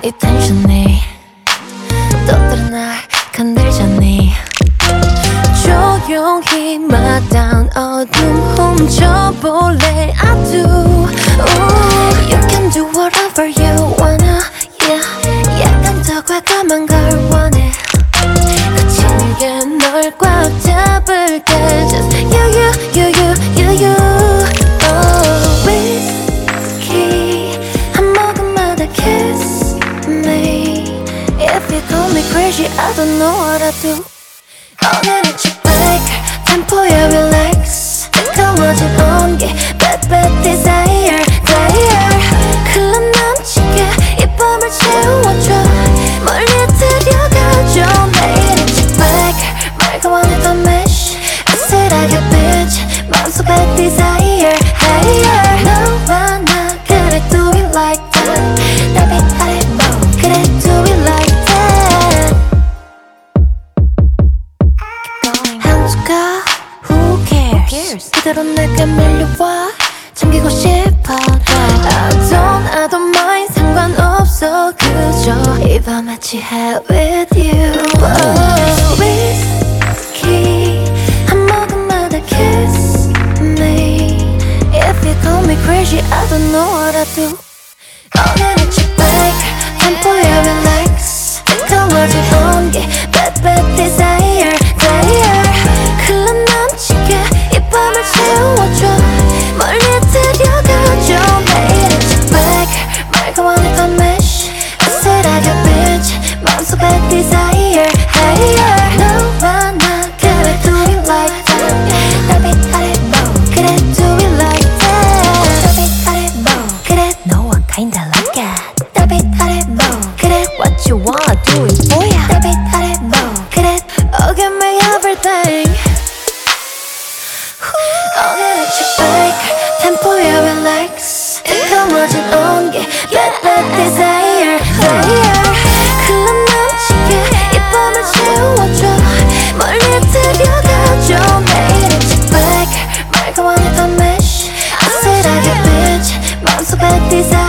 이 텐션이 또 다른 날 건들잖니. 조용히 마다운 어둠 훔쳐볼래. I do. Ooh, you can do whatever you wanna. Yeah, 약간 더 과감한 걸 원해. 거칠게 널 꽉 잡을게. Just you. Oh, whiskey 한 모금마다 kiss me. If you call me crazy, I don't know what I do. 오늘은 chick back, tempo야 relax. 뜨거워진 온기, bad bad desire, desire. 클럽 넘치게 이 밤을 채워줘. 멀리 데려가줘. 내일은 chick back, 말과 원했던 mesh. 아슬하게 bitch, 마음속 bad desire, higher. 너와 나 그래 do it like that. 달빛 아래 뭐 그래 do it like that. Who cares? 그대로 내게 밀려와 잠기고 싶어. I don't mind 상관없어. 그저 이 밤에 취해 with you. Oh, whiskey 한 모금마다 kiss me. If you call me crazy, I don't know what I do. 오늘은 chick back, tempo야 relax. 뜨거워진 온기, bad bad desire, desire. 클럽 넘치게 이 밤을 채워줘. 멀리 데려가줘. 내일은 chick back, 말과 원했던 mesh. 아슬하게 bitch, 마음속 bad desire, higher. 너와 나 그래 do it like that. 달빛 아래 뭐 그래 do it like that. 달빛 아래 뭐 그래 너와 kinda like that. 달빛 아래 뭐 그래 what you wanna do it 뭐야. 달빛 아래 뭐 그래 oh give me everything. 오늘은 chick back, tempo야 relax. 뜨거워진 온기, bad bad desire, desire. 클럽 넘치게 이 밤을 채워줘. 멀리 데려가줘. 내일은 chick back, 말과 원했던 mesh. 아슬하게 bitch, 마음속 bad desire.